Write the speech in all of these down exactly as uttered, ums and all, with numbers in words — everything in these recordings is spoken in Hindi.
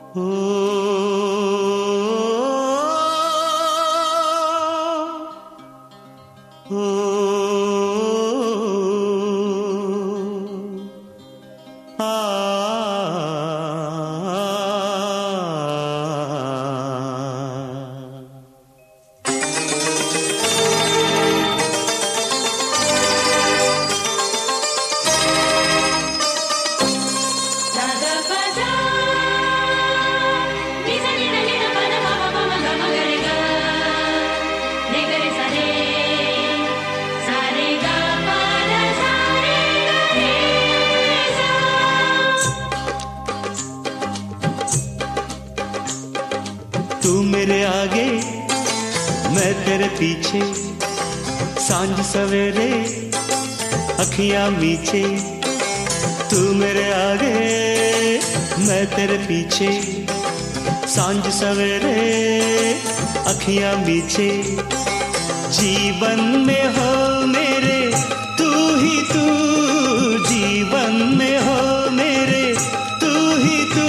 तू मेरे आगे मैं तेरे पीछे, सांझ सवेरे अखियां मीचे। तू मेरे आगे मैं तेरे पीछे, सांझ सवेरे अखियां मीचे। जीवन में हो मेरे तू ही तू, जीवन में हो मेरे तू ही तू।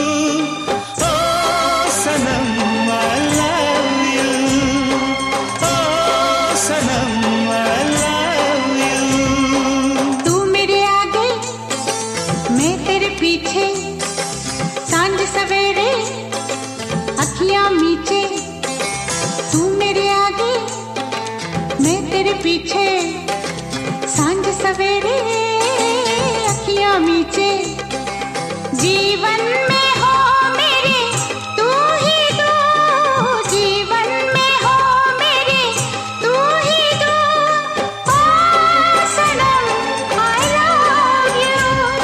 पीछे सांझ सवेरे अखियां मीचे। तू मेरे आगे मैं तेरे पीछे, सांझ सवेरे अखियां मीचे। जीवन में हो मेरे तू ही तू, जीवन में हो मेरे तू ही तू। ओ सनम I love you,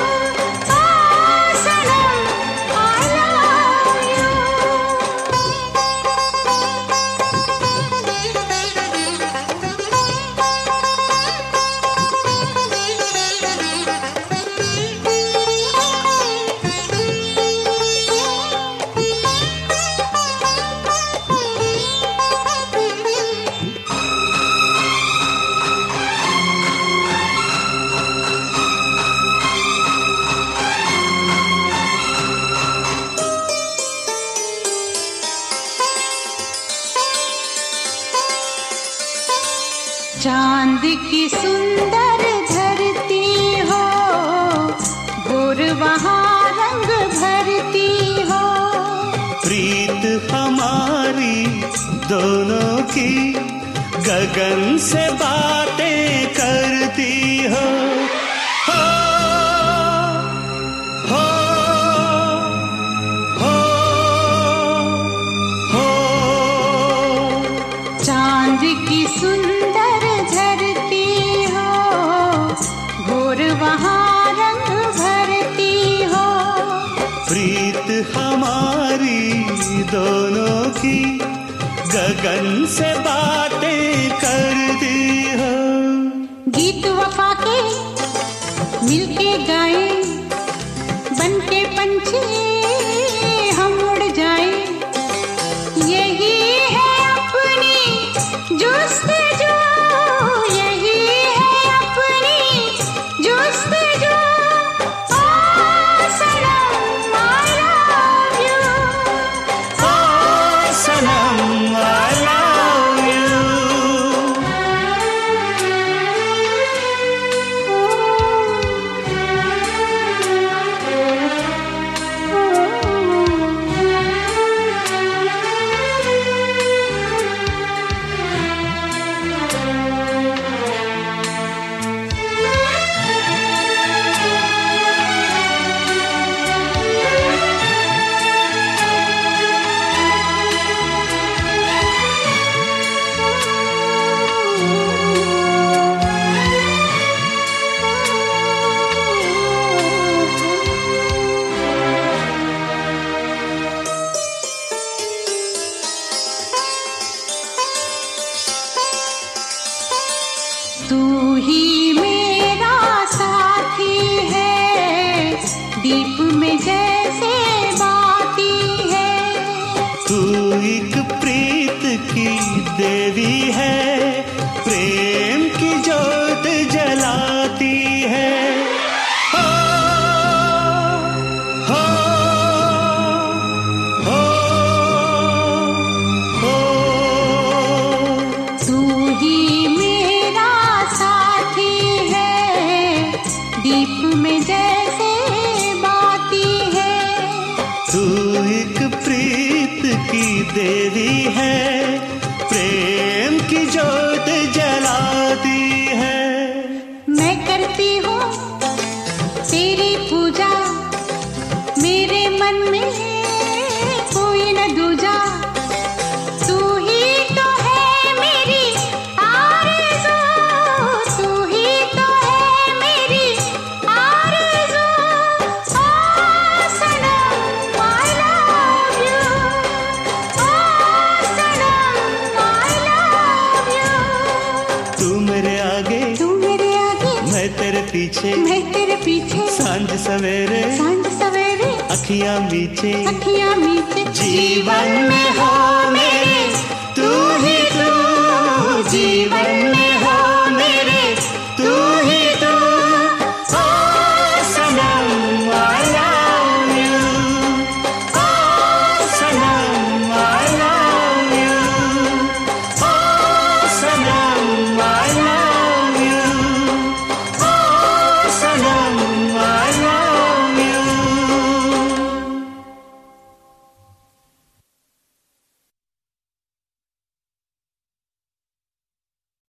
चांद की सुंदर धरती हो, भोर वहाँ रंग भरती हो। प्रीत हमारी दोनों की गगन से बातें करती हो। हो, हो, हो, हो। चांद की सुंदर धरती हो, भोर वहाँ रंग भरती हो। प्रीत हमारी दोनों की गगन से बातें करती हो। गीत वफा के मिलके गाए, बनके पंछी हम उड़ जाए। यही है अपनी जुस्तजू, यही है अपनी जुस्तजू। ओ सनम I love you, O Sanam I love you। तू ही मेरा साथी है, दीप में जैसे बाती है। तू एक प्रीत की देवी है, प्रेम की ज्योत जलाती है। हो, हो, हो, में जैसे बाती है। तू एक प्रीत की देवी है, प्रेम की ज्योत जलाती है। मैं करती हूँ तेरी पूजा, मेरे मन में कोई न दूजा। तू ही तो है मेरी आरज़ू, तू ही तो है मेरी आरज़ू। ओ सनम आई लव यू, ओ सनम आई लव यू। तू मेरे आगे, तू मेरे आगे, मैं तेरे पीछे, मैं तेरे पीछे। सांझ सवेरे, सांझ सवेरे, अखियां मीचे, अखियां मीचे। जीवन में हो मेरे तू ही तू, जीवन